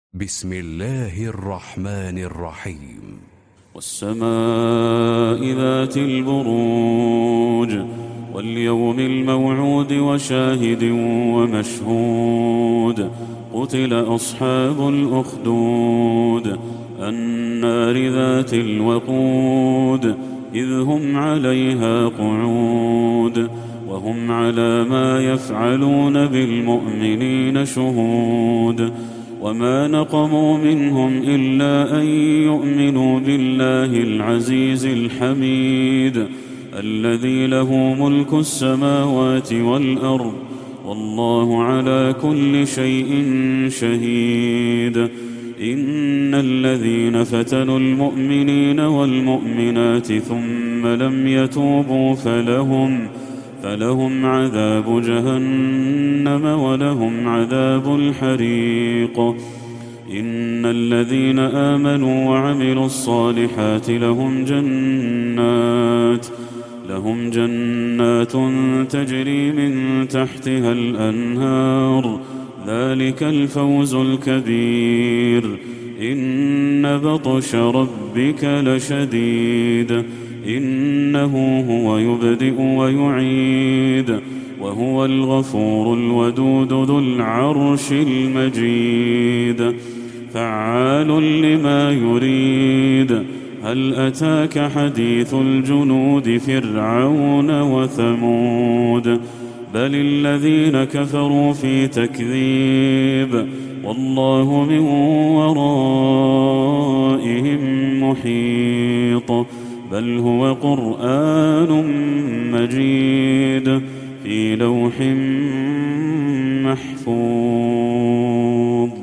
بسم الله الرحمن الرحيم. والسماء ذات البروج واليوم الموعود وشاهد ومشهود قتل أصحاب الأخدود النار ذات الوقود إذ هم عليها قعود وهم على ما يفعلون بالمؤمنين شهود وما نقموا منهم إلا أن يؤمنوا بالله العزيز الحميد الذي له ملك السماوات والأرض والله على كل شيء شهيد. إن الذين فتنوا المؤمنين والمؤمنات ثم لم يتوبوا فلهم عذاب جهنم ولهم عذاب الحريق. إن الذين آمنوا وعملوا الصالحات لهم جنات تجري من تحتها الأنهار ذلك الفوز الكبير. إن بطش ربك لشديد إنه هو يبدئ ويعيد وهو الغفور الودود ذو العرش المجيد فعال لما يريد. هل أتاك حديث الجنود فرعون وثمود بل الذين كفروا في تكذيب والله من ورائهم محيط بل هو قرآن مجيد في لوح محفوظ.